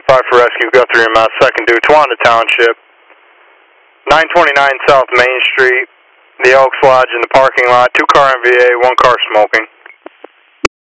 5 for rescue, Guthrie and Mouse, 2nd due, Towanda Township, 929 South Main Street, the Elks Lodge in the parking lot, 2 car MVA, 1 car smoking.